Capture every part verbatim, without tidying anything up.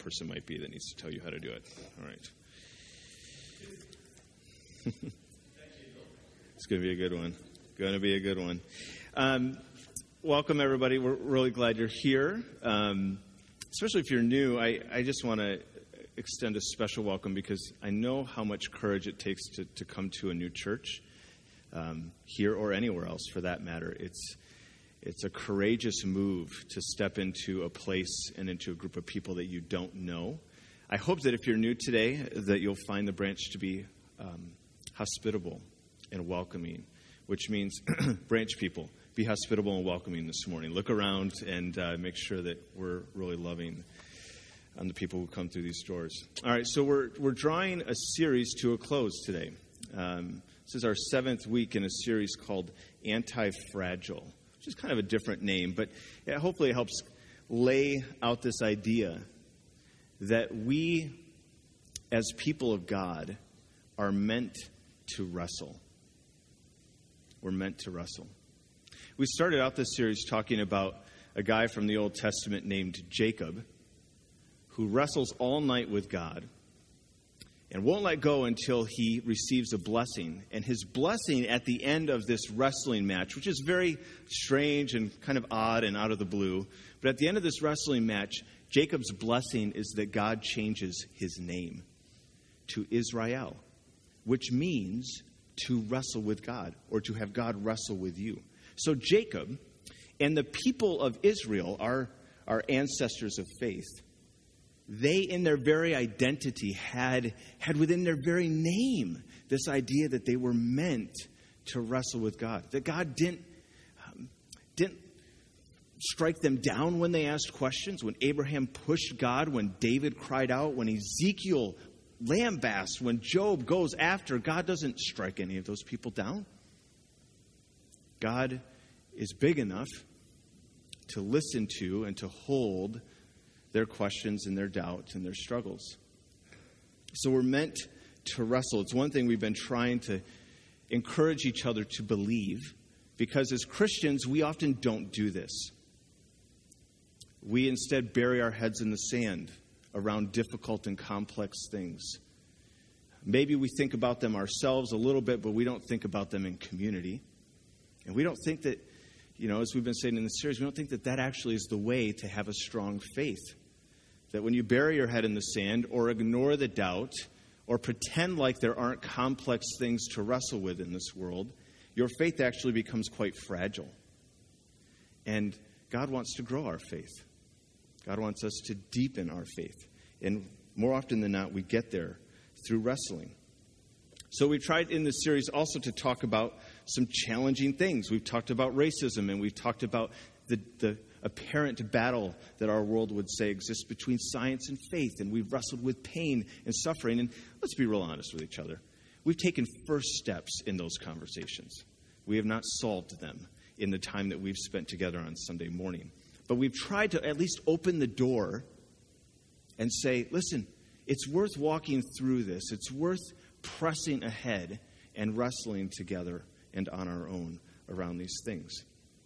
person might be that needs to tell you how to do it. All right. It's going to be a good one. Going to be a good one. Um, welcome, everybody. We're really glad you're here. Um, especially if you're new, I, I just want to extend a special welcome because I know how much courage it takes to, to come to a new church, um, here or anywhere else for that matter. It's it's a courageous move to step into a place and into a group of people that you don't know. I hope that if you're new today, that you'll find the branch to be um, hospitable and welcoming, which means branch people, be hospitable and welcoming this morning. Look around and uh, make sure that we're really loving on the people who come through these doors. All right, so we're we're drawing a series to a close today. Um, this is our seventh week in a series called Anti-Fragile, which is kind of a different name, but yeah, hopefully it helps lay out this idea that we, as people of God, are meant to wrestle. We're meant to wrestle. We started out this series talking about a guy from the Old Testament named Jacob, who wrestles all night with God and won't let go until he receives a blessing. And his blessing at the end of this wrestling match, which is very strange and kind of odd and out of the blue, but at the end of this wrestling match, Jacob's blessing is that God changes his name to Israel, which means to wrestle with God or to have God wrestle with you. So Jacob and the people of Israel, our, our ancestors of faith, they, in their very identity, had, had within their very name this idea that they were meant to wrestle with God. That God didn't, um, didn't strike them down when they asked questions, when Abraham pushed God, when David cried out, when Ezekiel lambasted, when Job goes after. God doesn't strike any of those people down. God is big enough to listen to and to hold their questions and their doubts and their struggles. So we're meant to wrestle. It's one thing we've been trying to encourage each other to believe, because as Christians, we often don't do this. We instead bury our heads in the sand around difficult and complex things. Maybe we think about them ourselves a little bit, but we don't think about them in community. And we don't think that, you know, as we've been saying in this series, we don't think that that actually is the way to have a strong faith. That when you bury your head in the sand or ignore the doubt or pretend like there aren't complex things to wrestle with in this world, your faith actually becomes quite fragile. And God wants to grow our faith. God wants us to deepen our faith. And more often than not, we get there through wrestling. So we've tried in this series also to talk about some challenging things. We've talked about racism, and we've talked about the, the apparent battle that our world would say exists between science and faith. And we've wrestled with pain and suffering. And let's be real honest with each other. We've taken first steps in those conversations. We have not solved them in the time that we've spent together on Sunday morning. But we've tried to at least open the door and say, listen, it's worth walking through this. It's worth pressing ahead and wrestling together and on our own around these things.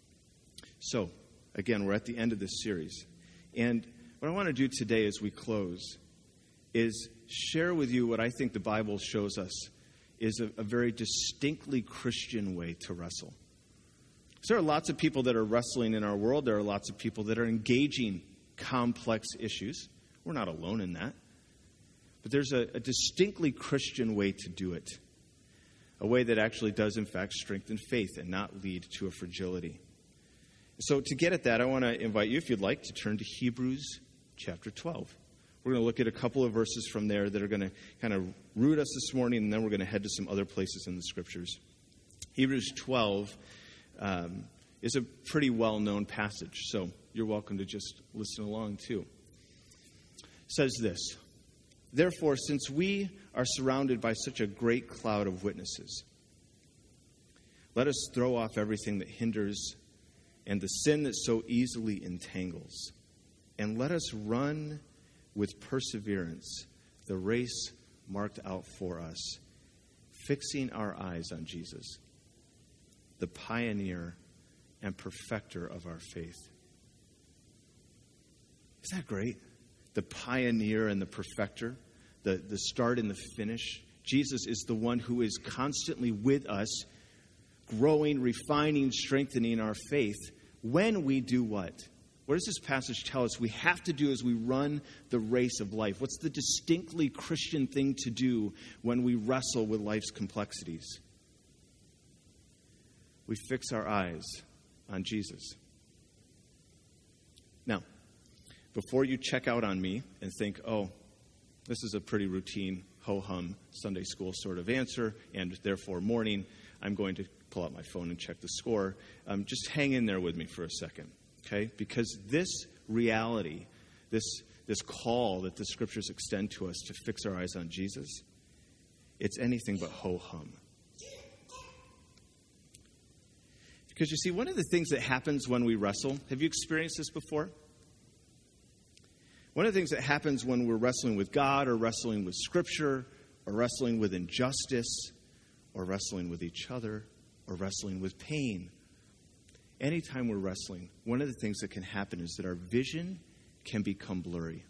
So, again, we're at the end of this series. And what I want to do today as we close is share with you what I think the Bible shows us is a, a very distinctly Christian way to wrestle. So there are lots of people that are wrestling in our world. There are lots of people that are engaging complex issues. We're not alone in that. But there's a, a distinctly Christian way to do it. A way that actually does, in fact, strengthen faith and not lead to a fragility. So to get at that, I want to invite you, if you'd like, to turn to Hebrews chapter twelve. We're going to look at a couple of verses from there that are going to kind of root us this morning, and then we're going to head to some other places in the Scriptures. Hebrews twelve um, is a pretty well-known passage, so you're welcome to just listen along, too. It says this: Therefore, since we are surrounded by such a great cloud of witnesses, let us throw off everything that hinders and the sin that so easily entangles, and let us run with perseverance the race marked out for us, fixing our eyes on Jesus, the pioneer and perfecter of our faith. Isn't that great? the pioneer and the perfecter, the, the start and the finish. Jesus is the one who is constantly with us, growing, refining, strengthening our faith when we do what? What does this passage tell us we have to do as we run the race of life? What's the distinctly Christian thing to do when we wrestle with life's complexities? We fix our eyes on Jesus. Now, before you check out on me and think, oh, this is a pretty routine ho-hum Sunday school sort of answer, and therefore morning, I'm going to pull out my phone and check the score. Um, just hang in there with me for a second, okay? Because this reality, this, this call that the Scriptures extend to us to fix our eyes on Jesus, it's anything but ho-hum. Because you see, one of the things that happens when we wrestle, have you experienced this before? One of the things that happens when we're wrestling with God or wrestling with Scripture or wrestling with injustice or wrestling with each other or wrestling with pain, anytime we're wrestling, one of the things that can happen is that our vision can become blurry.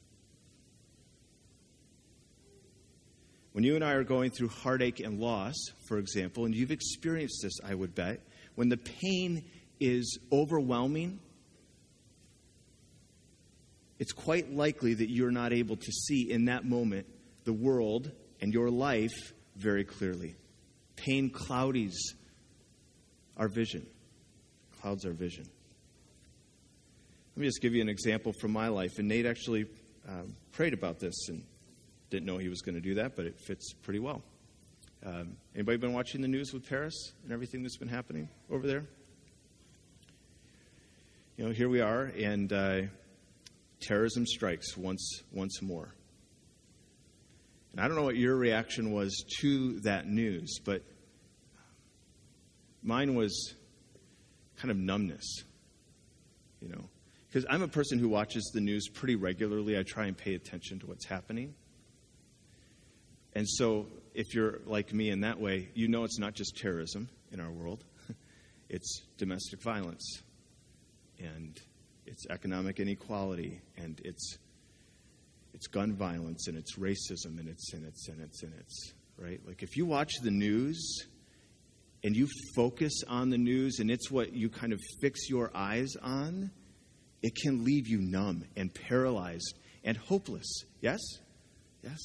When you and I are going through heartache and loss, for example, and you've experienced this, I would bet, when the pain is overwhelming, it's quite likely that you're not able to see in that moment the world and your life very clearly. Pain clouds our vision, clouds our vision. Let me just give you an example from my life. And Nate actually um, prayed about this and didn't know he was going to do that, but it fits pretty well. Um, anybody been watching the news with Paris and everything that's been happening over there? You know, here we are, and uh, terrorism strikes once once more. And I don't know what your reaction was to that news, but mine was kind of numbness, you know. Because I'm a person who watches the news pretty regularly. I try and pay attention to what's happening. And so if you're like me in that way, you know it's not just terrorism in our world. It's domestic violence, and it's economic inequality, and it's it's gun violence, and it's racism, and it's and it's and it's and it's right. Like if you watch the news and you focus on the news, and it's what you kind of fix your eyes on, it can leave you numb and paralyzed and hopeless. Yes, yes.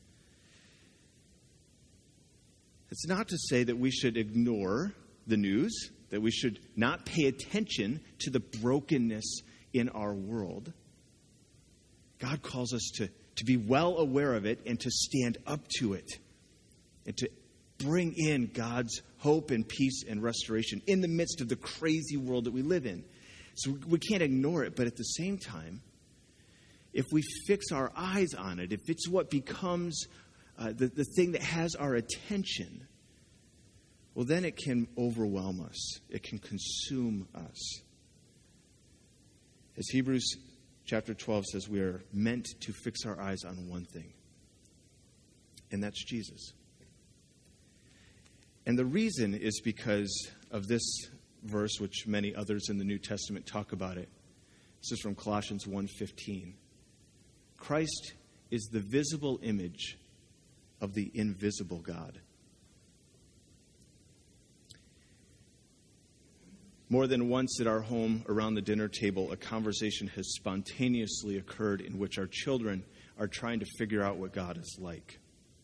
It's not to say that we should ignore the news, that we should not pay attention to the brokenness in our world. God calls us to, to be well aware of it and to stand up to it and to bring in God's hope and peace and restoration in the midst of the crazy world that we live in. So we can't ignore it, but at the same time, if we fix our eyes on it, if it's what becomes uh, the, the thing that has our attention, well, then it can overwhelm us. It can consume us. As Hebrews chapter twelve says, we are meant to fix our eyes on one thing, and that's Jesus. And the reason is because of this verse, which many others in the New Testament talk about it. This is from Colossians one fifteen. Christ is the visible image of the invisible God. More than once at our home around the dinner table, a conversation has spontaneously occurred in which our children are trying to figure out what God is like.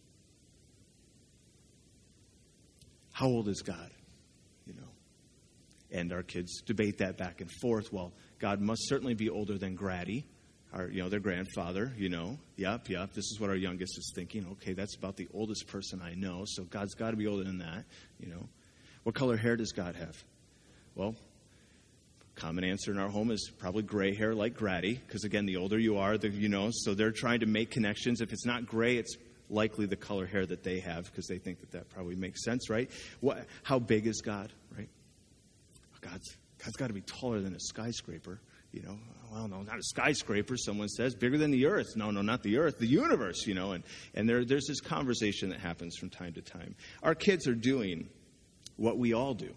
How old is God? You know, and our kids debate that back and forth. Well, God must certainly be older than Grady, our, you know, their grandfather, you know. Yep, yep, this is what our youngest is thinking. Okay, that's about the oldest person I know, so God's got to be older than that, you know. What color hair does God have? Well, common answer in our home is probably gray hair like Grady, because, again, the older you are, the, you know, so they're trying to make connections. If it's not gray, it's likely the color hair that they have, because they think that that probably makes sense, right? What, how big is God, right? God's, God's got to be taller than a skyscraper, you know. Well, no, not a skyscraper, someone says. Bigger than the earth. No, no, not the earth, the universe, you know. And, and there, there's this conversation that happens from time to time. Our kids are doing what we all do.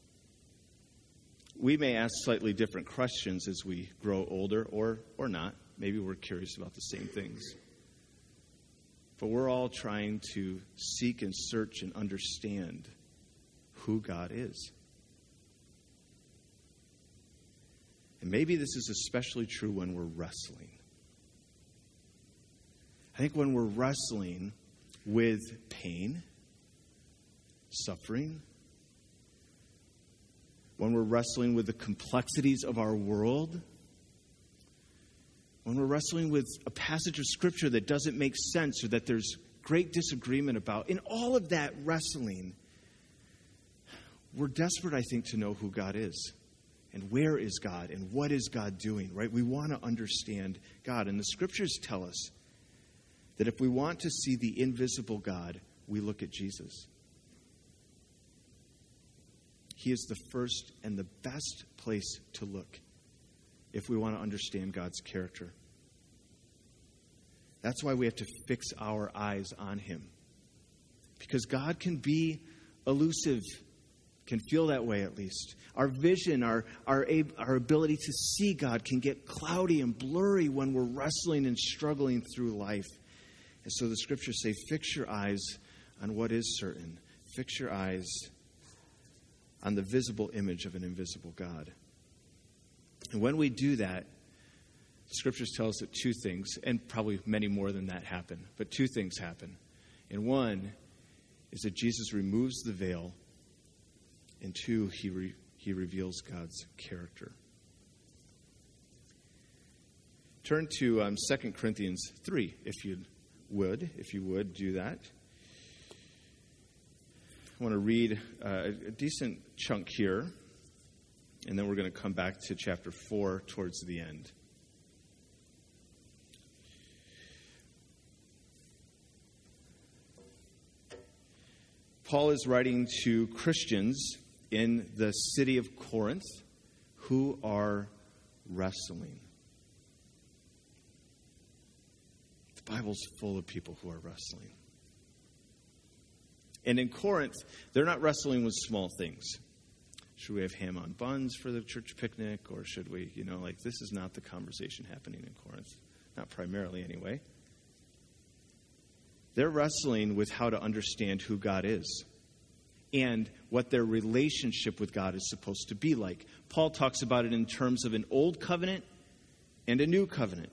We may ask slightly different questions as we grow older, or or not. maybe we're curious about the same things. But we're all trying to seek and search and understand who God is. And maybe this is especially true when we're wrestling. I think when we're wrestling with pain, suffering, when we're wrestling with the complexities of our world, when we're wrestling with a passage of Scripture that doesn't make sense or that there's great disagreement about, in all of that wrestling, we're desperate, I think, to know who God is and where is God and what is God doing, right? We want to understand God. And the Scriptures tell us that if we want to see the invisible God, we look at Jesus. He is the first and the best place to look if we want to understand God's character. That's why we have to fix our eyes on him. Because God can be elusive, can feel that way at least. Our vision, our, our, our ability to see God can get cloudy and blurry when we're wrestling and struggling through life. And so the Scriptures say, fix your eyes on what is certain. Fix your eyes on the visible image of an invisible God. And when we do that, the Scriptures tell us that two things, and probably many more than that, happen. But two things happen. And one is that Jesus removes the veil. And two, he, re, he reveals God's character. Turn to um, Second Corinthians three, if you would, if you would do that. I want to read uh, a decent chunk here, and then we're going to come back to chapter four towards the end. Paul is writing to Christians in the city of Corinth who are wrestling. The Bible's full of people who are wrestling. And in Corinth, they're not wrestling with small things. Should we have ham on buns for the church picnic? Or should we, you know, like, this is not the conversation happening in Corinth. Not primarily, anyway. They're wrestling with how to understand who God is and what their relationship with God is supposed to be like. Paul talks about it in terms of an old covenant and a new covenant.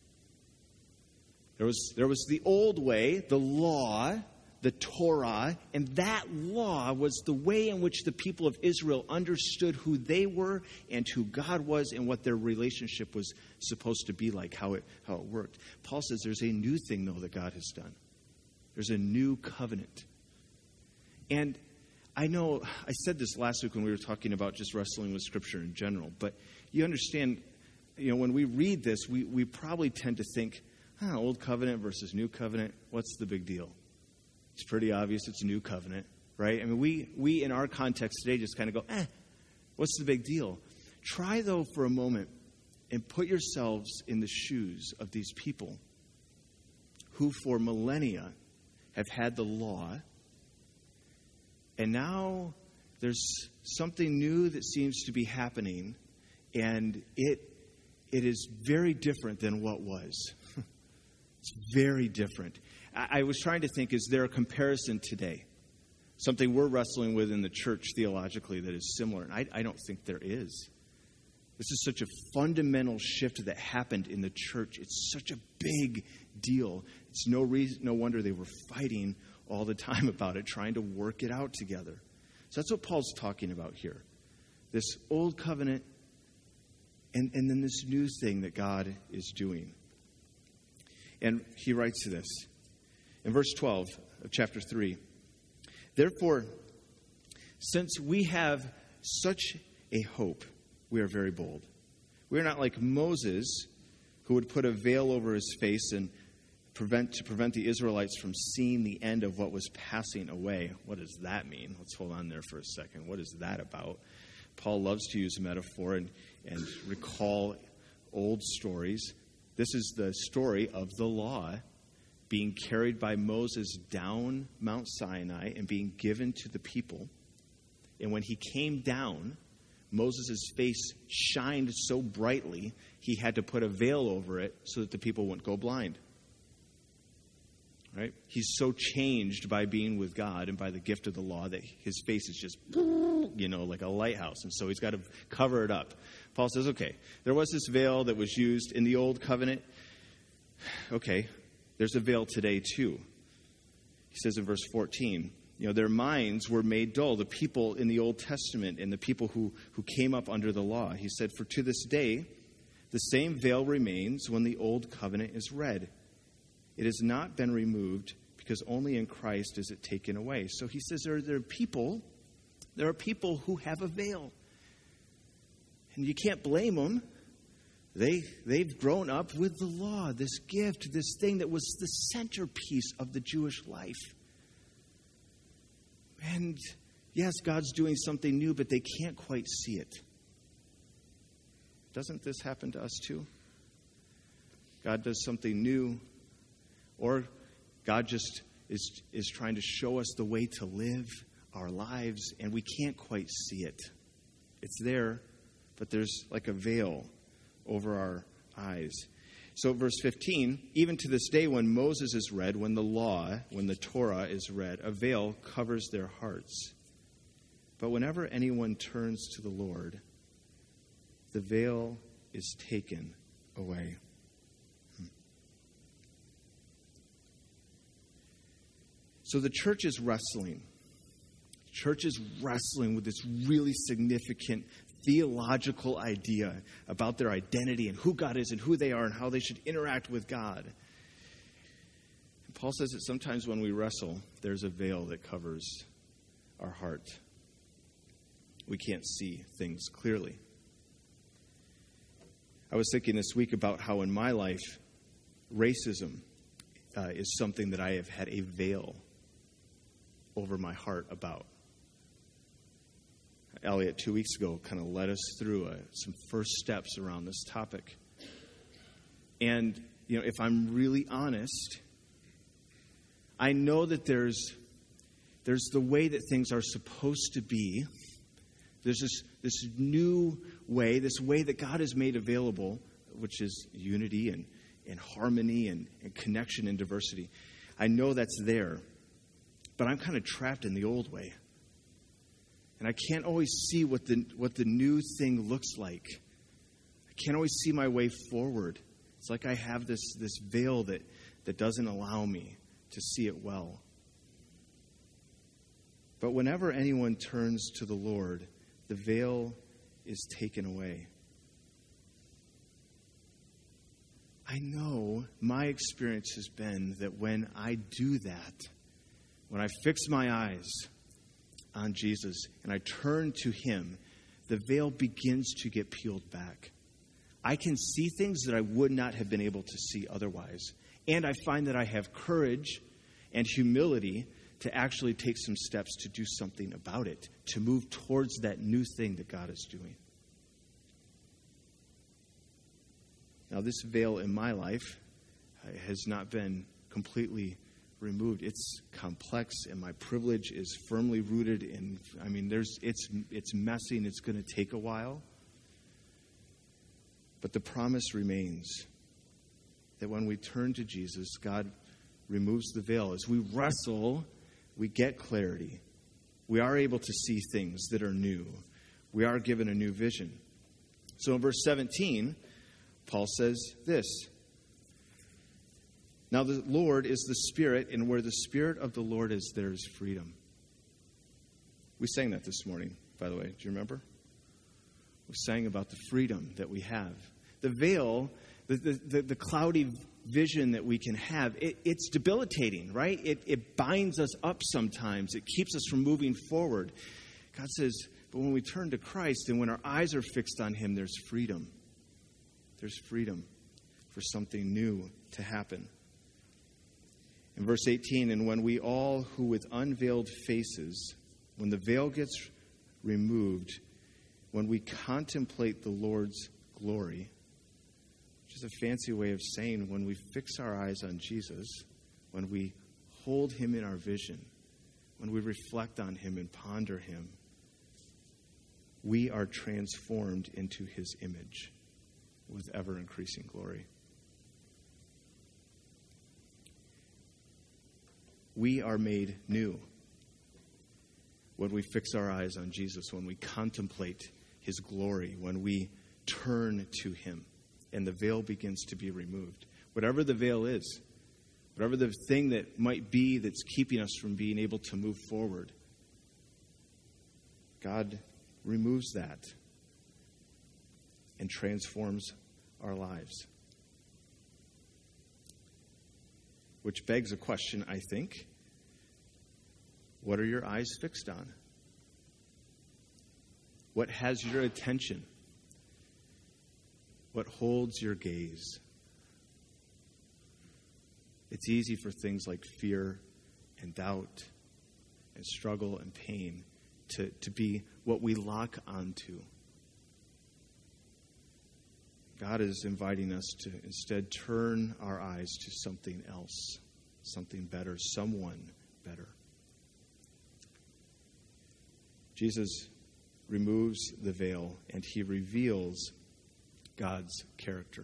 There was, there was the old way, the law, the Torah, and that law was the way in which the people of Israel understood who they were and who God was and what their relationship was supposed to be like, how it, how it worked. Paul says there's a new thing, though, that God has done. There's a new covenant. And I know I said this last week when we were talking about just wrestling with Scripture in general, but you understand, you know, when we read this, we, we probably tend to think, huh, old covenant versus new covenant, what's the big deal? It's pretty obvious it's a new covenant, right? I mean, we, we in our context today just kind of go, eh, what's the big deal? Try, though, for a moment and put yourselves in the shoes of these people who for millennia have had the law, and now there's something new that seems to be happening, and it it is very different than what was. It's very different. I, I was trying to think, is there a comparison today? Something we're wrestling with in the church theologically that is similar? And I, I don't think there is. This is such a fundamental shift that happened in the church. It's such a big deal. It's no reason, no wonder they were fighting all the time about it, trying to work it out together. So that's what Paul's talking about here. This old covenant and, and then this new thing that God is doing. And he writes this in verse twelve of chapter three. Therefore, since we have such a hope, we are very bold. We are not like Moses, who would put a veil over his face and prevent to prevent the Israelites from seeing the end of what was passing away. What does that mean? Let's hold on there for a second. What is that about? Paul loves to use a metaphor and, and recall old stories. This is the story of the law being carried by Moses down Mount Sinai and being given to the people. And when he came down, Moses' face shined so brightly, he had to put a veil over it so that the people wouldn't go blind. Right? He's so changed by being with God and by the gift of the law that his face is just, you know, like a lighthouse. And so he's got to cover it up. Paul says, okay, there was this veil that was used in the old covenant. Okay, there's a veil today too. He says in verse fourteen, you know, their minds were made dull. The people in the Old Testament and the people who, who came up under the law. He said, for to this day, the same veil remains when the old covenant is read. It has not been removed because only in Christ is it taken away. So he says there, there are people, there are people who have a veil. And you can't blame them. They, they've grown up with the law, this gift, this thing that was the centerpiece of the Jewish life. And yes, God's doing something new, but they can't quite see it. Doesn't this happen to us too? God does something new, or God just is, is trying to show us the way to live our lives, and we can't quite see it. It's there, but there's like a veil over our eyes. So verse fifteen, even to this day when Moses is read, when the law, when the Torah is read, a veil covers their hearts. But whenever anyone turns to the Lord, the veil is taken away. Hmm. So the church is wrestling. The church is wrestling with this really significant theological idea about their identity and who God is and who they are and how they should interact with God. And Paul says that sometimes when we wrestle, there's a veil that covers our heart. We can't see things clearly. I was thinking this week about how in my life, racism uh, is something that I have had a veil over my heart about. Elliot, two weeks ago, kind of led us through uh, some first steps around this topic. And, you know, if I'm really honest, I know that there's there's the way that things are supposed to be. There's this, this new way, this way that God has made available, which is unity and, and harmony and, and connection and diversity. I know that's there, but I'm kind of trapped in the old way. And I can't always see what the what the new thing looks like. I can't always see my way forward. It's like I have this, this veil that, that doesn't allow me to see it well. But whenever anyone turns to the Lord, the veil is taken away. I know my experience has been that when I do that, when I fix my eyes on Jesus and I turn to him, the veil begins to get peeled back. I can see things that I would not have been able to see otherwise. And I find that I have courage and humility to actually take some steps to do something about it, to move towards that new thing that God is doing. Now, this veil in my life has not been completely removed. It's complex, and my privilege is firmly rooted in, I mean, there's it's it's messy, and it's going to take a while. But the promise remains that when we turn to Jesus, God removes the veil. As we wrestle, we get clarity. We are able to see things that are new. We are given a new vision. So in verse seventeen, Paul says this: now the Lord is the Spirit, and where the Spirit of the Lord is, there is freedom. We sang that this morning, by the way. Do you remember? We sang about the freedom that we have. The veil, the, the, the, the cloudy vision that we can have, it, it's debilitating, right? It, it binds us up sometimes. It keeps us from moving forward. God says, but when we turn to Christ and when our eyes are fixed on him, there's freedom. There's freedom for something new to happen. In verse eighteen, and when we all who with unveiled faces, when the veil gets removed, when we contemplate the Lord's glory, which is a fancy way of saying when we fix our eyes on Jesus, when we hold him in our vision, when we reflect on him and ponder him, we are transformed into his image with ever-increasing glory. We are made new when we fix our eyes on Jesus, when we contemplate his glory, when we turn to him, and the veil begins to be removed. Whatever the veil is, whatever the thing that might be that's keeping us from being able to move forward, God removes that and transforms our lives. Which begs a question, I think. What are your eyes fixed on? What has your attention? What holds your gaze? It's easy for things like fear and doubt and struggle and pain to, to be what we lock onto. God is inviting us to instead turn our eyes to something else, something better, someone better. Jesus removes the veil and he reveals God's character.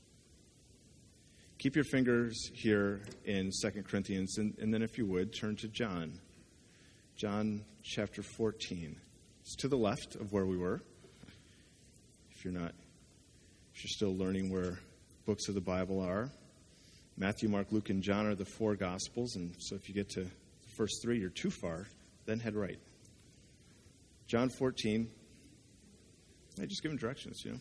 Keep your fingers here in Second Corinthians, and, and then if you would, turn to John. John chapter fourteen. It's to the left of where we were. If you're not, if you're still learning where books of the Bible are. Matthew, Mark, Luke, and John are the four Gospels, and so if you get to the first three, you're too far, then head right. John fourteen. I just give him directions, you know.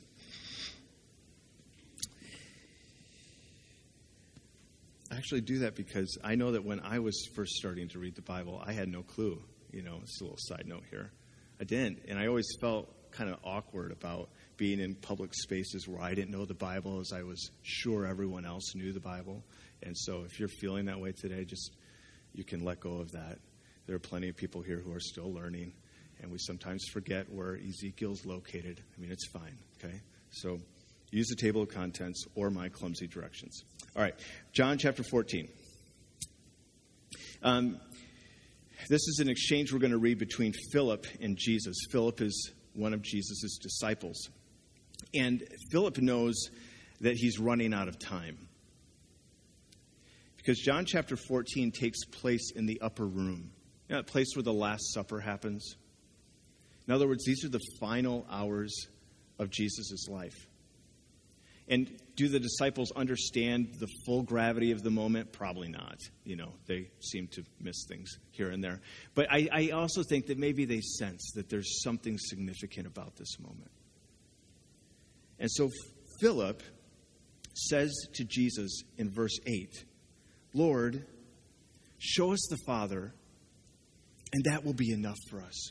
I actually do that because I know that when I was first starting to read the Bible, I had no clue. You know, it's a little side note here. I didn't, and I always felt kind of awkward about being in public spaces where I didn't know the Bible as I was sure everyone else knew the Bible. And so if you're feeling that way today, just you can let go of that. There are plenty of people here who are still learning, and we sometimes forget where Ezekiel's located. I mean, it's fine, okay? So use the table of contents or my clumsy directions. All right, John chapter fourteen. Um, this is an exchange we're going to read between Philip and Jesus. Philip is one of Jesus' disciples. And Philip knows that he's running out of time. Because John chapter fourteen takes place in the upper room, you know, that place where the Last Supper happens. In other words, these are the final hours of Jesus' life. And do the disciples understand the full gravity of the moment? Probably not. You know, they seem to miss things here and there. But I, I also think that maybe they sense that there's something significant about this moment. And so Philip says to Jesus in verse eight, Lord, show us the Father, and that will be enough for us.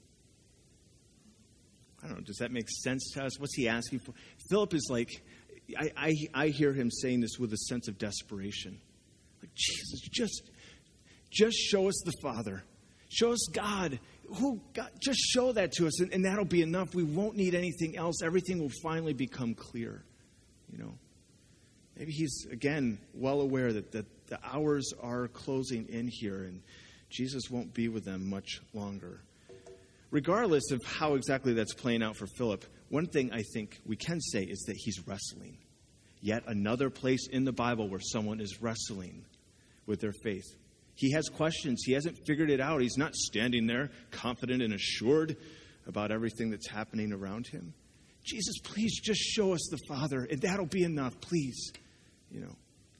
I don't know, does that make sense to us? What's he asking for? Philip is like, I, I, I hear him saying this with a sense of desperation. Like, Jesus, just, just show us the Father. Show us God. Who God, just show that to us, and, and that'll be enough. We won't need anything else. Everything will finally become clear. You know, maybe he's, again, well aware that, that the hours are closing in here, and Jesus won't be with them much longer. Regardless of how exactly that's playing out for Philip, one thing I think we can say is that he's wrestling. Yet another place in the Bible where someone is wrestling with their faith. He has questions. He hasn't figured it out. He's not standing there confident and assured about everything that's happening around him. Jesus, please just show us the Father, and that'll be enough, please. You know.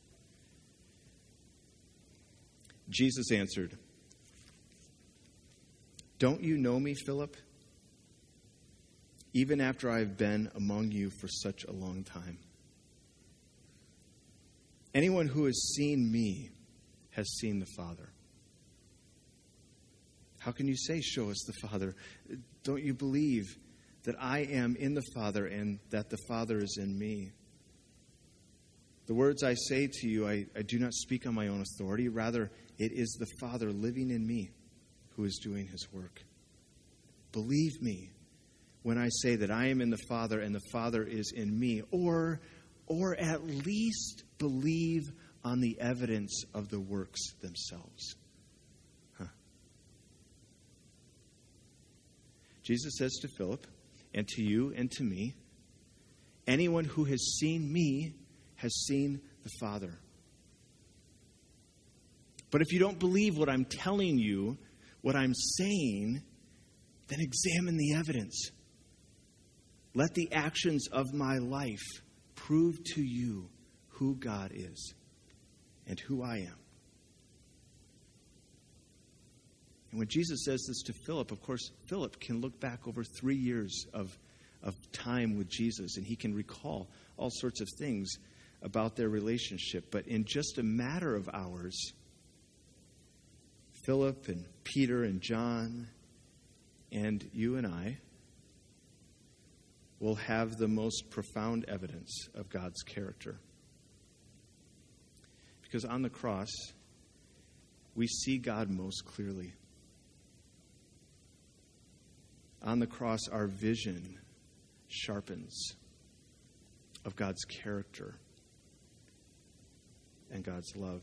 Jesus answered, don't you know me, Philip? Even after I've been among you for such a long time. Anyone who has seen me has seen the Father. How can you say, show us the Father? Don't you believe that I am in the Father and that the Father is in me? The words I say to you, I, I do not speak on my own authority. Rather, it is the Father living in me who is doing his work. Believe me when I say that I am in the Father and the Father is in me, or, or at least believe on the evidence of the works themselves. Huh. Jesus says to Philip, and to you and to me, anyone who has seen me has seen the Father. But if you don't believe what I'm telling you, what I'm saying, then examine the evidence. Let the actions of my life prove to you who God is and who I am. And when Jesus says this to Philip, of course, Philip can look back over three years of, of time with Jesus, and he can recall all sorts of things about their relationship. But in just a matter of hours, Philip and Peter and John and you and I will have the most profound evidence of God's character. Because on the cross, we see God most clearly. On the cross, our vision sharpens of God's character and God's love.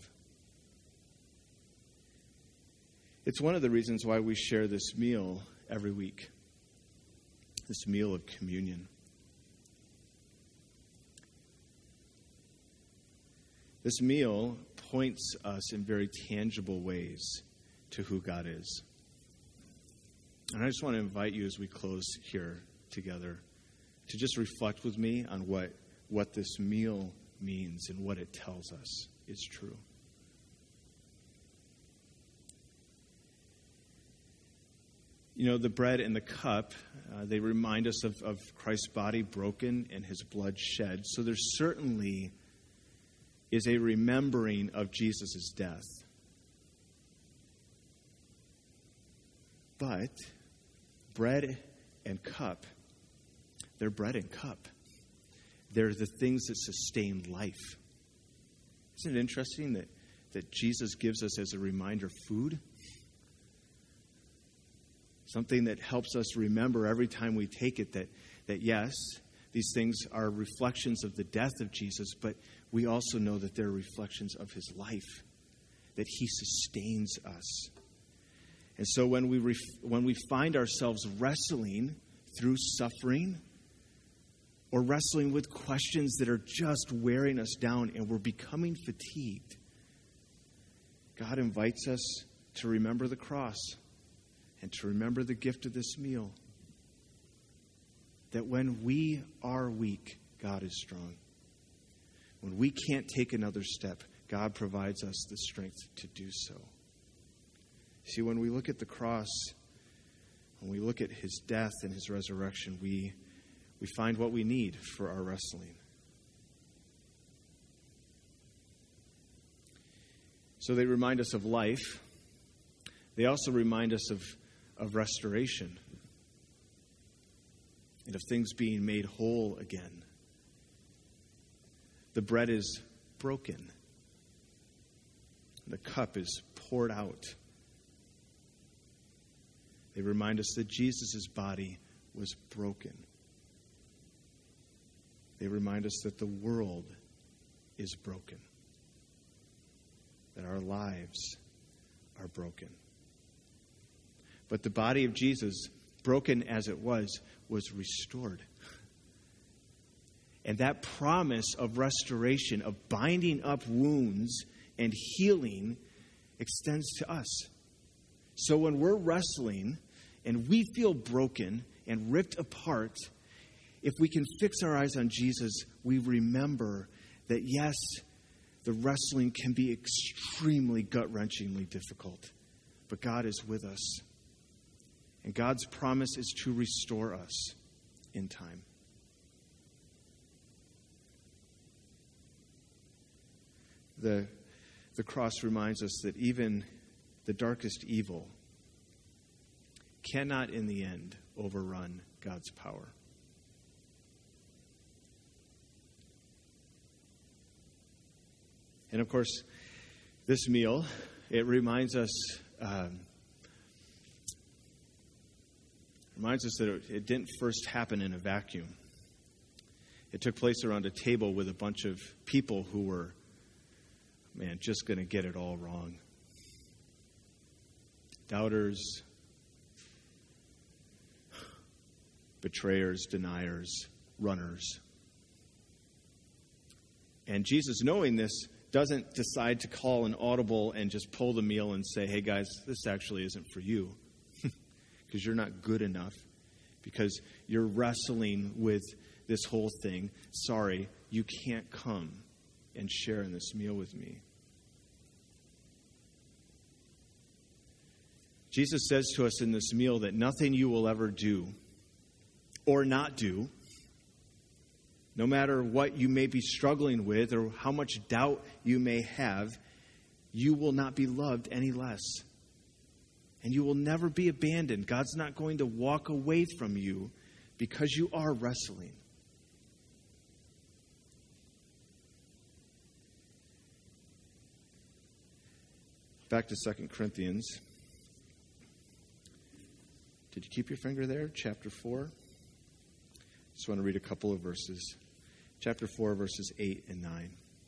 It's one of the reasons why we share this meal every week, this meal of communion. This meal points us in very tangible ways to who God is. And I just want to invite you as we close here together to just reflect with me on what, what this meal means and what it tells us is true. You know, the bread and the cup, uh, they remind us of, of Christ's body broken and his blood shed. So there certainly is a remembering of Jesus' death. But bread and cup, they're bread and cup. They're the things that sustain life. Isn't it interesting that, that Jesus gives us as a reminder food? Something that helps us remember every time we take it that, that yes, these things are reflections of the death of Jesus, but we also know that they're reflections of his life, that he sustains us. And so when we ref- when we find ourselves wrestling through suffering or wrestling with questions that are just wearing us down and we're becoming fatigued, God invites us to remember the cross and to remember the gift of this meal. That when we are weak, God is strong. When we can't take another step, God provides us the strength to do so. See, when we look at the cross, when we look at his death and his resurrection, we, we find what we need for our wrestling. So they remind us of life. They also remind us of, of restoration and of things being made whole again. The bread is broken. The cup is poured out. They remind us that Jesus' body was broken. They remind us that the world is broken. That our lives are broken. But the body of Jesus, broken as it was, was restored. And that promise of restoration, of binding up wounds and healing, extends to us. So when we're wrestling and we feel broken and ripped apart, if we can fix our eyes on Jesus, we remember that yes, the wrestling can be extremely gut-wrenchingly difficult, but God is with us. And God's promise is to restore us in time. The, the cross reminds us that even the darkest evil cannot in the end overrun God's power. And of course, this meal, it reminds us um, reminds us that it, it didn't first happen in a vacuum. It took place around a table with a bunch of people who were, man, just going to get it all wrong. Doubters, betrayers, deniers, runners. And Jesus, knowing this, doesn't decide to call an audible and just pull the meal and say, hey guys, this actually isn't for you because you're not good enough, because you're wrestling with this whole thing. Sorry, you can't come and share in this meal with me. Jesus says to us in this meal that nothing you will ever do or not do, no matter what you may be struggling with or how much doubt you may have, you will not be loved any less. And you will never be abandoned. God's not going to walk away from you because you are wrestling. Back to Second Corinthians. Did you keep your finger there? Chapter four. Just want to read a couple of verses. Chapter four, verses eight and nine.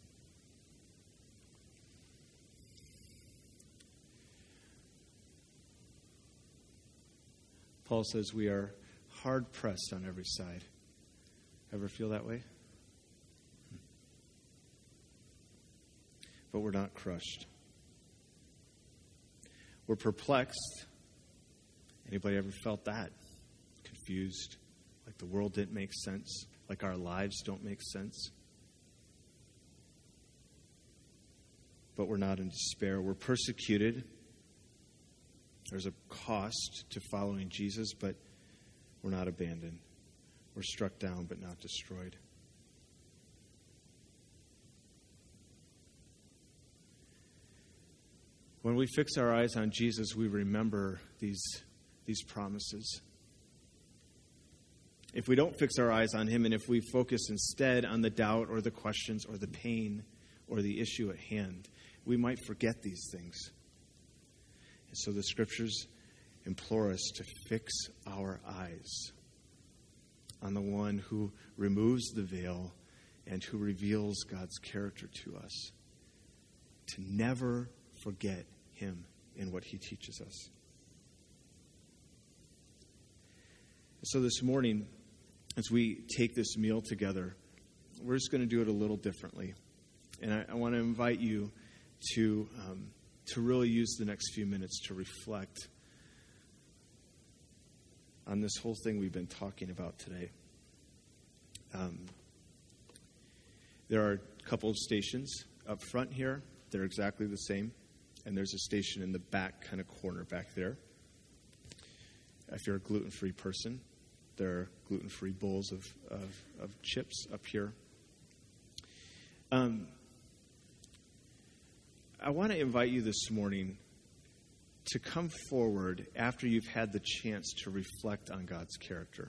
Paul says we are hard pressed on every side. Ever feel that way? But we're not crushed. We're perplexed. Anybody ever felt that? Confused, like the world didn't make sense, like our lives don't make sense. But we're not in despair. We're persecuted. There's a cost to following Jesus, but we're not abandoned. We're struck down, but not destroyed. When we fix our eyes on Jesus, we remember these, these promises. If we don't fix our eyes on him, and if we focus instead on the doubt or the questions or the pain or the issue at hand, we might forget these things. And so the scriptures implore us to fix our eyes on the one who removes the veil and who reveals God's character to us. To never forget him in what he teaches us. So this morning, as we take this meal together, we're just going to do it a little differently. And I, I want to invite you to um, to really use the next few minutes to reflect on this whole thing we've been talking about today. Um, there are a couple of stations up front here. They're exactly the same. And there's a station in the back kind of corner back there. If you're a gluten-free person, there are gluten-free bowls of, of, of chips up here. Um, I want to invite you this morning to come forward after you've had the chance to reflect on God's character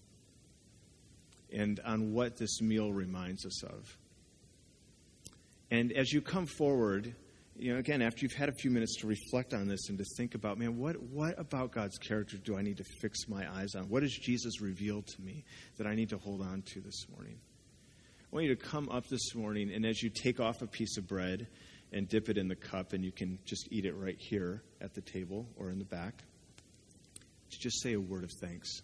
and on what this meal reminds us of. And as you come forward, you know, again, after you've had a few minutes to reflect on this and to think about, man, what, what about God's character do I need to fix my eyes on? What has Jesus revealed to me that I need to hold on to this morning? I want you to come up this morning, and as you take off a piece of bread and dip it in the cup, and you can just eat it right here at the table or in the back, to just say a word of thanks.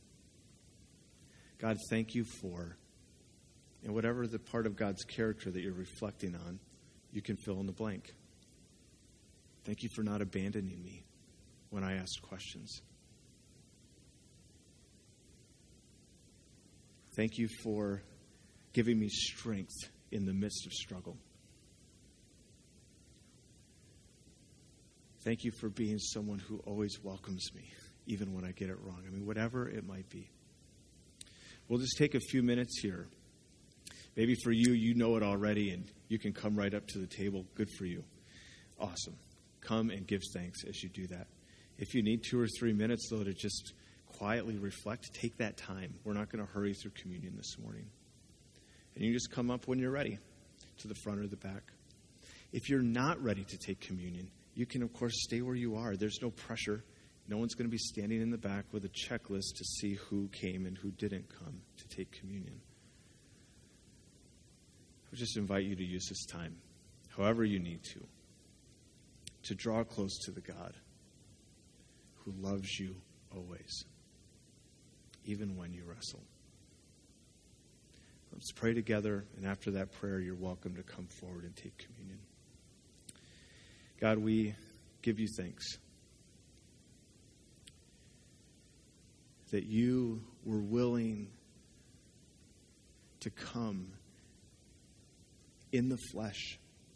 God, thank you for, and whatever the part of God's character that you're reflecting on, you can fill in the blank. Thank you for not abandoning me when I ask questions. Thank you for giving me strength in the midst of struggle. Thank you for being someone who always welcomes me, even when I get it wrong. I mean, whatever it might be. We'll just take a few minutes here. Maybe for you, you know it already, and you can come right up to the table. Good for you. Awesome. Come and give thanks as you do that. If you need two or three minutes, though, to just quietly reflect, take that time. We're not going to hurry through communion this morning. And you just come up when you're ready, to the front or the back. If you're not ready to take communion, you can, of course, stay where you are. There's no pressure. No one's going to be standing in the back with a checklist to see who came and who didn't come to take communion. I would just invite you to use this time, however you need to, to draw close to the God who loves you always, even when you wrestle. Let's pray together, and after that prayer, you're welcome to come forward and take communion. God, we give you thanks that you were willing to come in the flesh.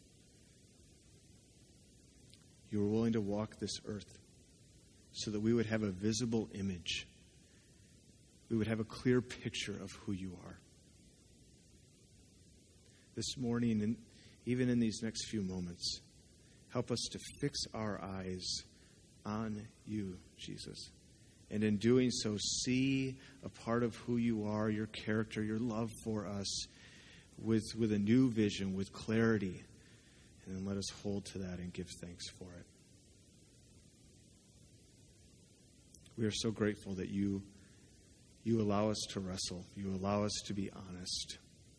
You were willing to walk this earth so that we would have a visible image. We would have a clear picture of who you are. This morning, and even in these next few moments, help us to fix our eyes on you, Jesus. And in doing so, see a part of who you are, your character, your love for us, with, with a new vision, with clarity. And then let us hold to that and give thanks for it. We are so grateful that you, you allow us to wrestle. You allow us to be honest.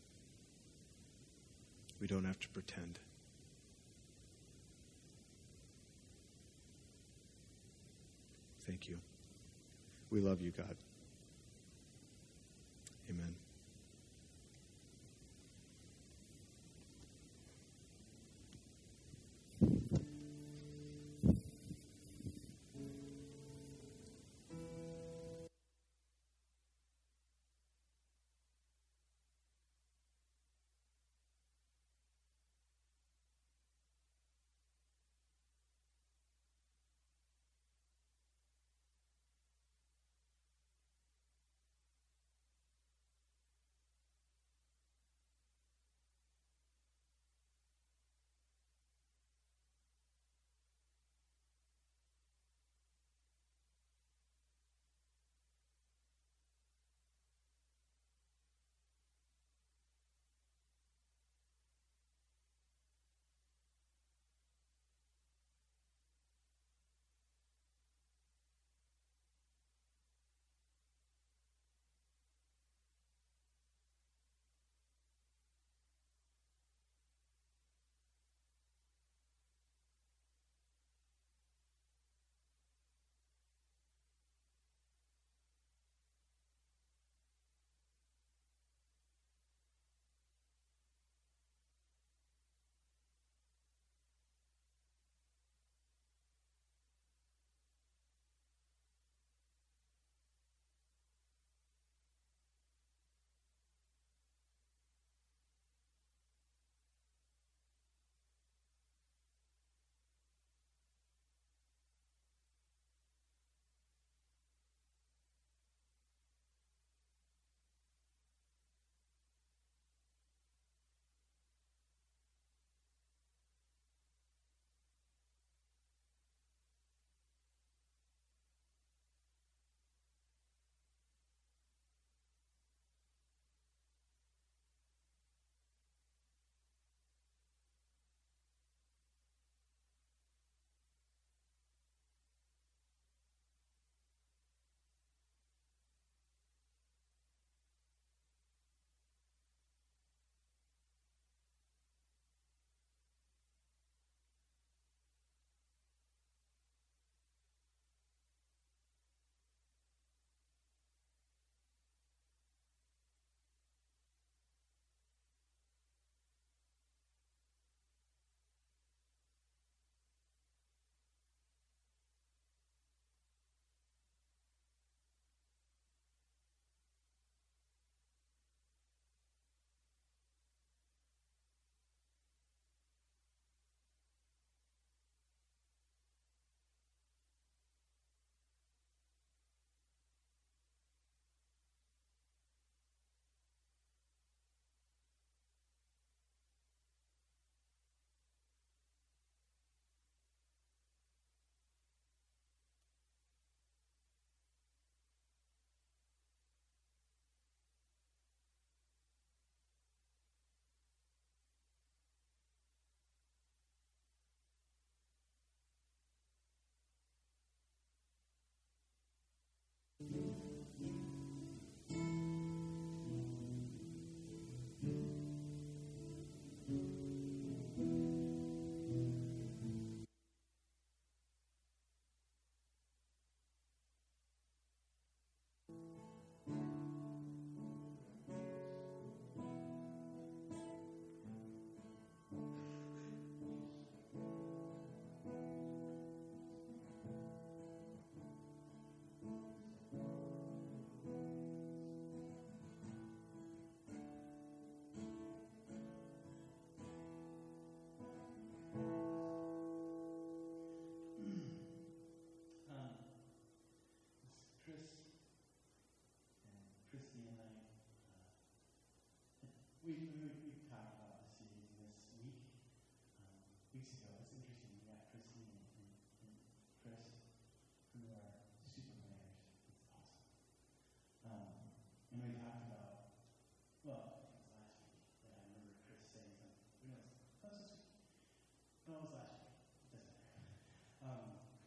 We don't have to pretend. Thank you. We love you, God. Amen.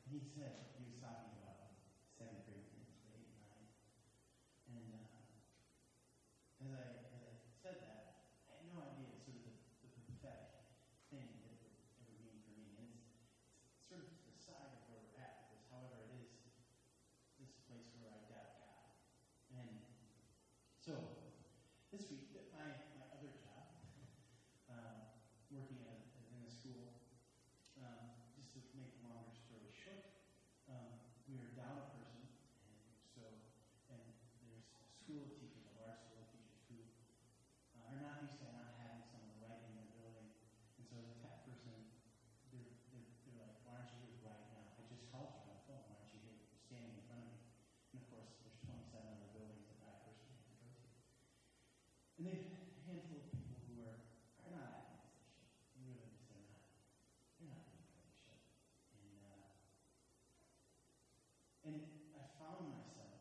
And he said, he was talking about Second Corinthians eight and nine. And uh, as, I, as I said that, I had no idea sort of the, the prophetic thing that it would, it would mean for me. And it's, it's sort of the side of where we're at, because however it is, this place where I doubt God. And so, this week, my, my other job, uh, working at, in a school, um, just to make a longer story short, um, we were down a person, and so, and there's a school of teachers, a large school of teachers who uh, are not used to not having someone right in their building, and so as a tech person, they're, they're, they're like, why aren't you here right now? I just called you on the phone, why aren't you here standing in front of me? And of course, there's twenty-seven other buildings that I personally have to go to. And they have a handful of people who are, are not acting as they should. You really just they're not. They're not doing what they should. And uh, and I found myself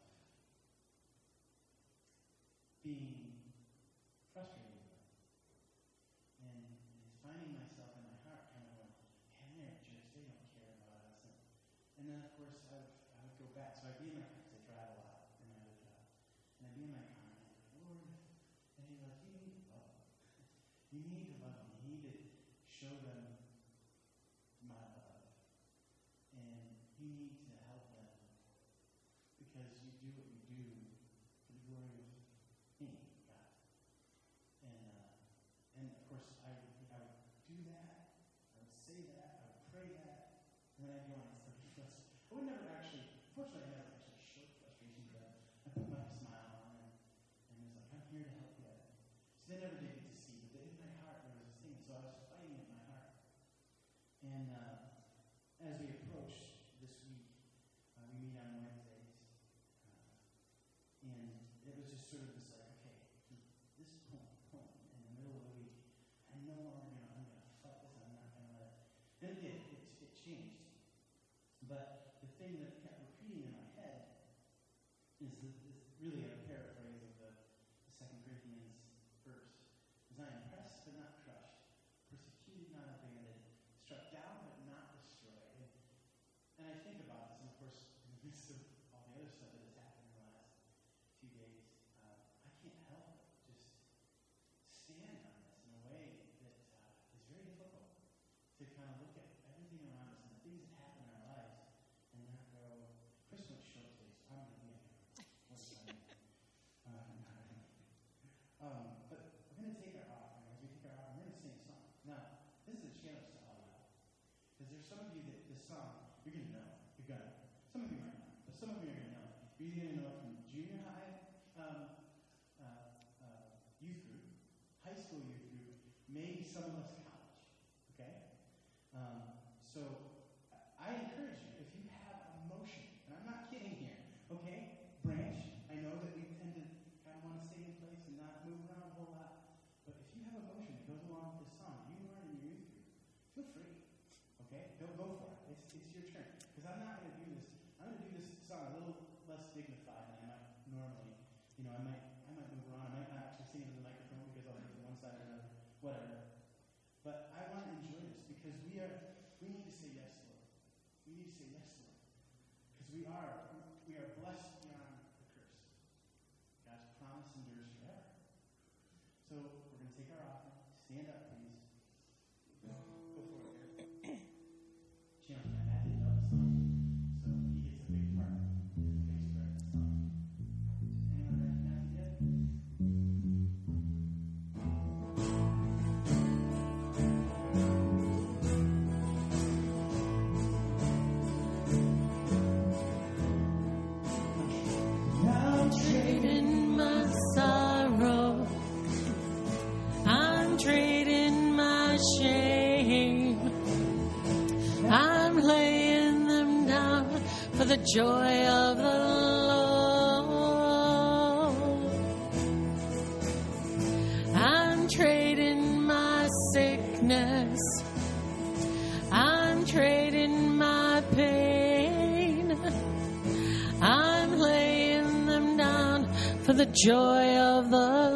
being frustrated with them. And, and finding myself in my heart kind of going, man, they're jerks, they don't care about us. And, and then of course I would, I would go back. So I'd be in my car, because I drive a lot in my other job. And I'd be in my car and I'd go, Lord, and he's like, you need to love them. You need to love them. You need to show them my love. And you need to help them because you do what you do for the glory of me, God. And uh, and of course, I would, I would do that. I would say that. I would pray that. And then I'd go on and start to fuss. I would never actually, fortunately, I never actually showed frustration, but I put my smile on and, and was like, I'm here to help you. So they never did get to see, but in my heart there was this thing. So I was fighting in my heart. And uh, as we approach this week, uh, we meet on Wednesdays. Uh, and it was just sort of this like, okay, this point, point in the middle of the week, I'm no longer going to, I'm going to fight this, I'm not going to let it. And it did, it, it changed. But the thing that kept repeating in my head is, the, is really a paraphrase of the, the Second Corinthians verse. Is I am pressed but not crushed, persecuted not abandoned, struck down but not destroyed. And I think about this, and of course, in the midst of all the other stuff that has happened in the last few days, uh, I can't help but just stand on this in a way that uh, is very difficult to kind of look at everything around us and the things that happen in our lives and not go, Chris went short today, so I'm going to be in here. um, um, but we're going to take our offering. As we take our offering, we're going to sing a song. Now, this is a challenge to all of you. Because there's some of you that this song, you're going to know. You're going to. Some of you might not, but some of you are going to know. You're either going to know it from junior high um, uh, uh, youth group, high school youth group, maybe some of us college. Okay? Um, so I encourage you, if you have emotion, and I'm not kidding here, okay? Branch, I know that we tend to kind of want to stay in place and not move around a whole lot, but if you have emotion that goes along with this song, you learn in your youth group, feel free, okay? Go, go for it. It's, it's your turn. Because I'm not going to do this. I'm going to do this song a little less dignified than I might normally. You know, I might I might move around. I might not actually sing into the microphone because I'll be to one side or another, whatever. But I want to enjoy this because we are. We need to say yes, Lord. We need to say yes, Lord, because we are we are blessed beyond the curse. God's promise endures forever. So we're going to take our offering. Stand up, please. Go for it. Challenge my Matthew to know the song, so he gets a big part. Big part of the song. Anyone recognize it yet? I'm trading my sorrow. I'm trading my shame. I'm laying them down for the joy of the Lord. I'm trading my sickness. I'm trading my pain. I'm laying them down for the joy of the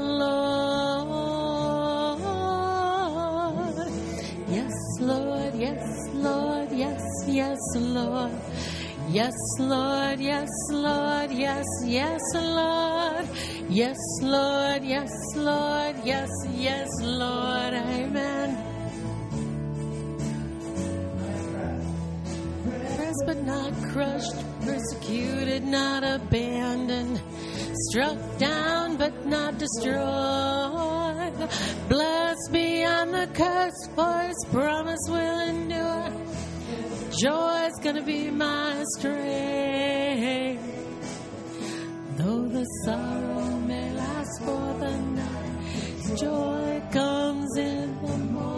Lord. Yes, Lord, yes, Lord, yes, yes, Lord. Yes, Lord, yes, Lord, yes, yes, Lord. Yes, Lord, yes, Lord, yes, yes, Lord. Amen. Pressed but not crushed, persecuted, not abandoned, struck down but not destroyed. Blessed beyond the curse, for his promise will endure. Joy's gonna be my strength. Though the sorrow may last for the night, joy comes in the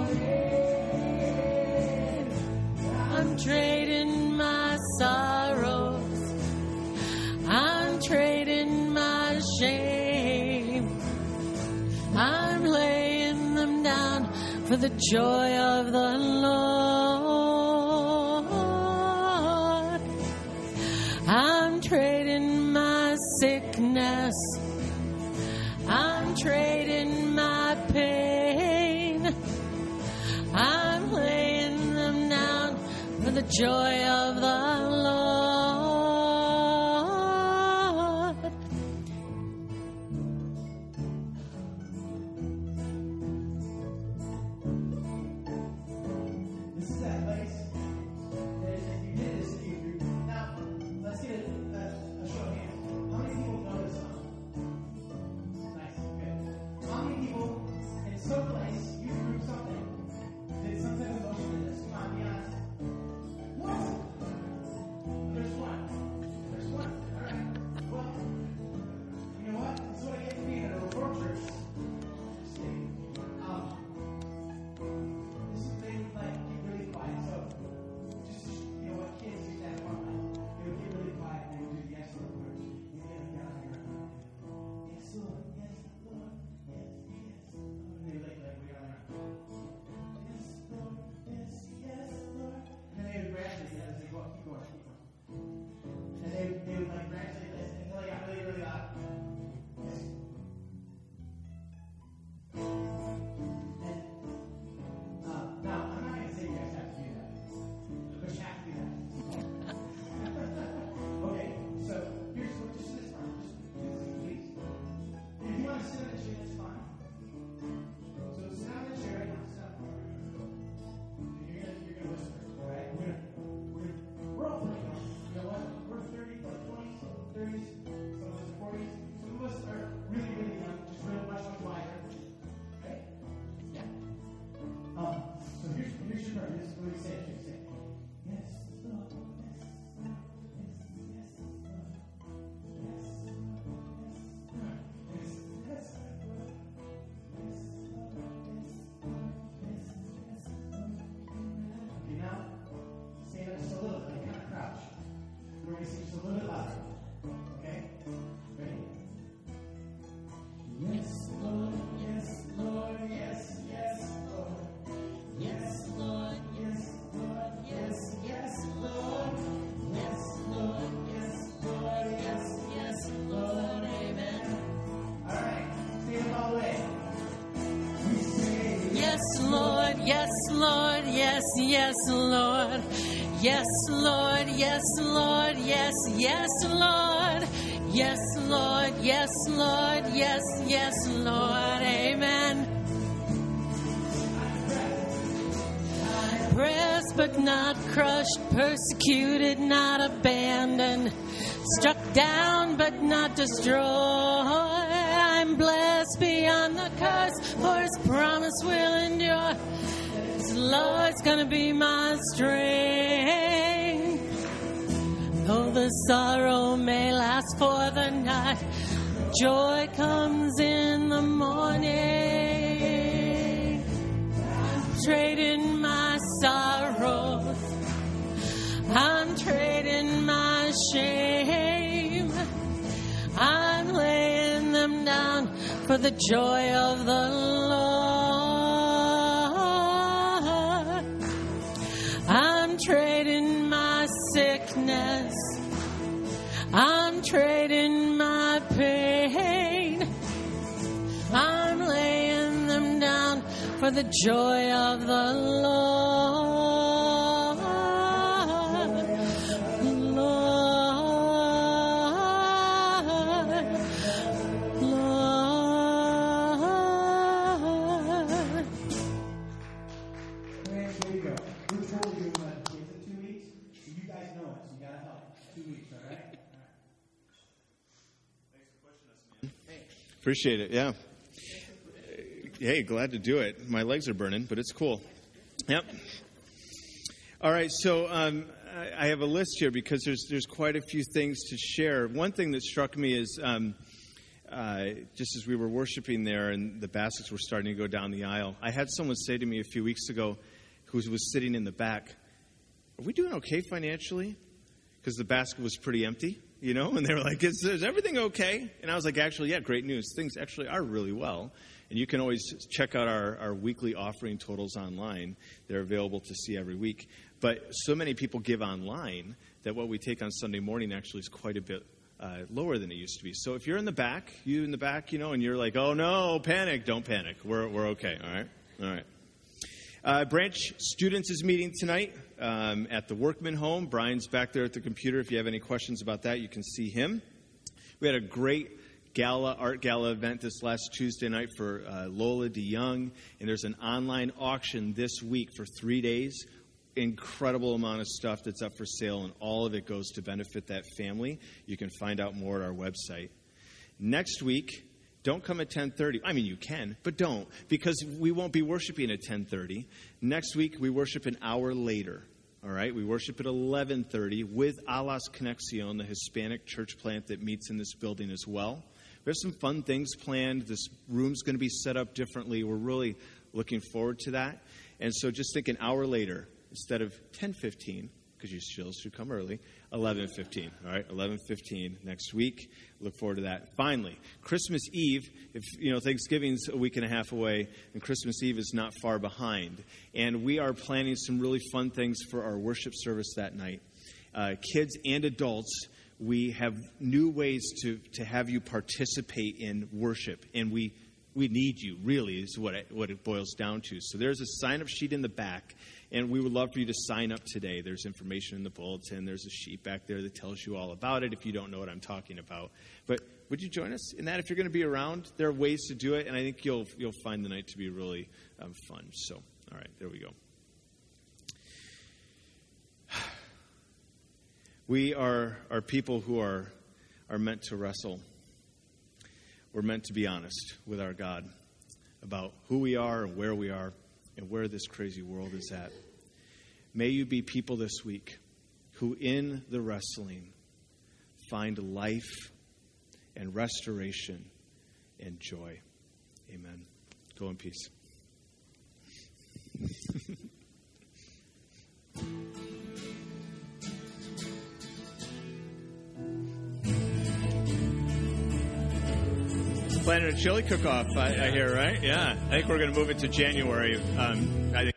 morning. I'm trading my sorrows, I'm trading my shame, I'm laying them down for the joy of the Lord. I'm trading my sickness, I'm trading my pain, I'm laying them down for the joy of the Lord. This is that place that if you did this to you, now let's get a, a, a show of hands. How many people know this song? Nice, good. How many people in some place you threw something, did some type of motion in this? Come on, be honest. What? There's one. There's one. All right. Well, you know what? That's what I get for being in a reform church. Just kidding. Um, this is they would like get really quiet. So just you know what kids used to have fun like. They would get really quiet and they would do the yes Lord words. You get them down here. Yes Lord, yes Lord, yes, yes Lord. And they would like like we are there. Yes Lord, yes, yes Lord. And then they would gradually as they go up, keep going, keep going. And they they would like gradually listen until they got really, really loud. Yes. And uh, now, I'm not going to say you guys have to do that, but you have to do that. Okay, so here's what, just this part, just please. And if you want to sit on the chair, that's fine. So sit on the chair right now, sit down. And you're going you're gonna whisper, all right? We're going we're gonna, we're all pretty young. You know what? We're thirty, like twenties, thirties, some of us are forties. Some of us are really, really young, just real much, much wider. Right? Yeah. Um, so here's, here's your part. This is what he said. You say, yes, Lord, yes, Lord, yes, yes, Lord, yes, Lord, yes, Lord, yes, yes, Lord, yes, Lord, yes, Lord, yes, yes, Lord. Okay, now, say that just a little bit, kind of crouch. We're going to sing just a little bit louder. Okay? Ready? Yes, Lord, yes, Lord, yes, yes, Lord. Yes, Lord, yes, Lord, yes, yes, Lord. Yes, Lord, yes, Lord, yes, yes, Lord. Amen. All right, stand up all the way. We say, Yes, Lord, yes, Lord, yes, yes, Lord. Yes, Lord, yes, Lord, yes, yes, Lord. Yes, Lord, yes, Lord, yes, yes, Lord. Amen. Pressed but not crushed, persecuted, not abandoned, struck down but not destroyed. I'm blessed beyond the curse, for his promise will endure. His Lord's gonna be my strength. Though the sorrow may last for the night, joy comes in the morning. Trading my sorrows, I'm trading my shame, I'm laying them down for the joy of the Lord. I'm trading my sickness, I'm trading my pain, I'm laying them down for the joy of the Lord. Appreciate it, yeah. Hey, glad to do it. My legs are burning, but it's cool. Yep. All right, so um, I have a list here because there's there's quite a few things to share. One thing that struck me is um, uh, just as we were worshiping there and the baskets were starting to go down the aisle, I had someone say to me a few weeks ago who was sitting in the back, "Are we doing okay financially?" Because the basket was pretty empty, you know, and they were like, is, is everything okay? And I was like, actually, yeah, great news. Things actually are really well. And you can always check out our, our weekly offering totals online. They're available to see every week. But so many people give online that what we take on Sunday morning actually is quite a bit uh, lower than it used to be. So if you're in the back, you in the back, you know, and you're like, oh, no, panic, don't panic. We're we're okay, all right? All right. Uh, Branch Students is meeting tonight um, at the Workman Home. Brian's back there at the computer. If you have any questions about that, you can see him. We had a great gala, art gala event this last Tuesday night for uh, Lola DeYoung, and there's an online auction this week for three days. Incredible amount of stuff that's up for sale, and all of it goes to benefit that family. You can find out more at our website. Next week, don't come at ten thirty. I mean, you can, but don't, because we won't be worshiping at ten thirty. Next week, we worship an hour later, all right? We worship at eleven thirty with Alas Conexión, the Hispanic church plant that meets in this building as well. We have some fun things planned. This room's going to be set up differently. We're really looking forward to that. And so just think an hour later, instead of ten fifteen, because you still should come early, eleven fifteen, all right? eleven fifteen next week. Look forward to that. Finally, Christmas Eve, if, you know, Thanksgiving's a week and a half away, and Christmas Eve is not far behind. And we are planning some really fun things for our worship service that night. Uh, kids and adults, we have new ways to, to have you participate in worship, and we we need you, really, is what it, what it boils down to. So there's a sign-up sheet in the back, and we would love for you to sign up today. There's information in the bulletin. There's a sheet back there that tells you all about it if you don't know what I'm talking about. But would you join us in that? If you're going to be around, there are ways to do it, and I think you'll you'll find the night to be really um, fun. So, all right, there we go. We are, are people who are are meant to wrestle. We're meant to be honest with our God about who we are and where we are and where this crazy world is at. May you be people this week who in the wrestling find life and restoration and joy. Amen. Go in peace. Planning a chili cook-off, I, I hear, right? Yeah. I think we're going to move it to January. Um, I think